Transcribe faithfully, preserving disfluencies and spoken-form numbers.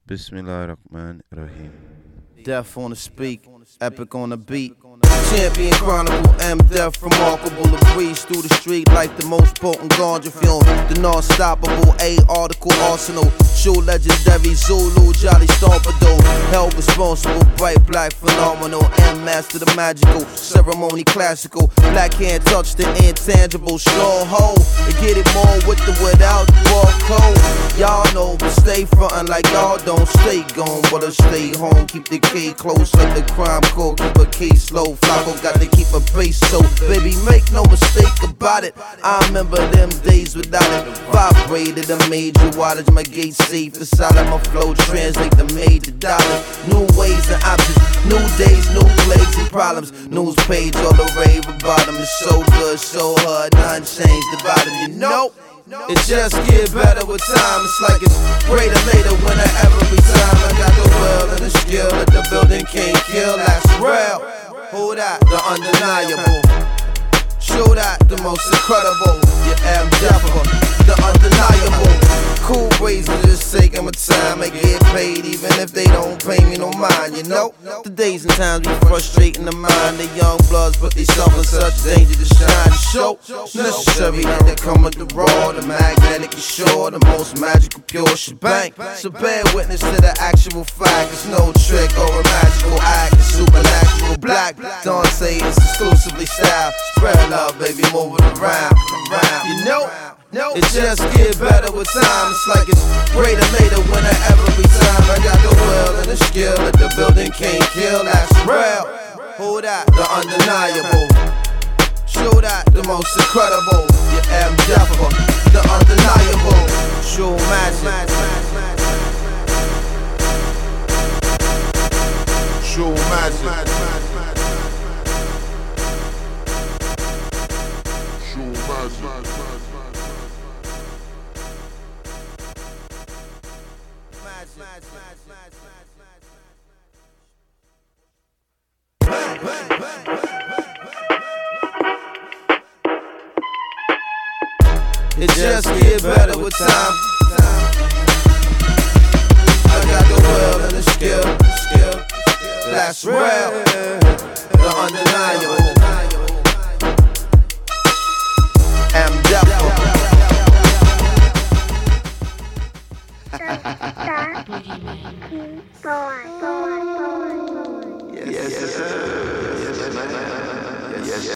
Bismillahirrahmanirrahim. Death on the speak, epic on the beat. Champion Chronicle, M. Death, remarkable to breeze through the street like the most potent ganja fume. The non-stoppable A article arsenal. True legendary Zulu, Jolly Stompado. Held responsible, bright black phenomenal. M master the magical, ceremony classical. Black hand touch the intangible, stronghold. To get it more with the without the barcode. Y'all know, but stay frontin' like y'all don't stay gone. But I stay home, keep the key close like the crime court. Keep a case slow, Flacco got to keep a pace. So, baby, make no mistake about it. I remember them days without it. Vibrated a major wattage, my gate safe. The side of my flow translate the major dollars. New ways and options, new days, new plagues and problems. News page, all the rave about them. It's so good, so hard, none changed about it, you know. It just get better with time. It's like it's greater later when I every time I got the will and the skill that the building can't kill. That's real. Who that? The undeniable. Show that, the most incredible. Yeah, I'm Death, the undeniable. Cool ways of just taking my time. I get paid even if they don't pay me no mind, you know. The days and times be frustrating the mind. The young bloods, but they suffer such danger to shine. The show necessary that they come with the raw, the magnetic is sure, the most magical pure shebang. So bear witness to the actual fact. It's no trick or a magical act. It's supernatural black. Don't say it's exclusively style. Spread love, baby, move it around, around. You know, it just get better with time. It's like it's greater later when I every time I got the will and the skill that the building can't kill. That's real. Who that? The undeniable. Show that, the most incredible. Yeah, M. Death, the undeniable. True magic. True magic. True magic. It just get better with time. I got the will and the skill, skill. That's real, the undeniable.